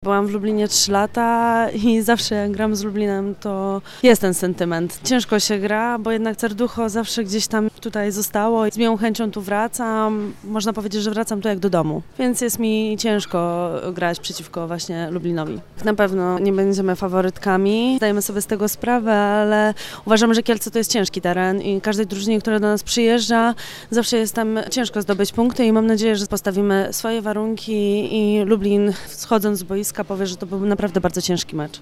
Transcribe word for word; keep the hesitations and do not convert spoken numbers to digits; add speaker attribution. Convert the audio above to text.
Speaker 1: Byłam w Lublinie trzy lata i zawsze jak gram z Lublinem, to jest ten sentyment. Ciężko się gra, bo jednak serducho zawsze gdzieś tam tutaj zostało i z miłą chęcią tu wracam. Można powiedzieć, że wracam tu jak do domu, więc jest mi ciężko grać przeciwko właśnie Lublinowi. Na pewno nie będziemy faworytkami, zdajemy sobie z tego sprawę, ale uważamy, że Kielce to jest ciężki teren i każdej drużynie, która do nas przyjeżdża, zawsze jest tam ciężko zdobyć punkty i mam nadzieję, że postawimy swoje warunki i Lublin, schodząc z boiska, powie, że to był naprawdę bardzo ciężki mecz.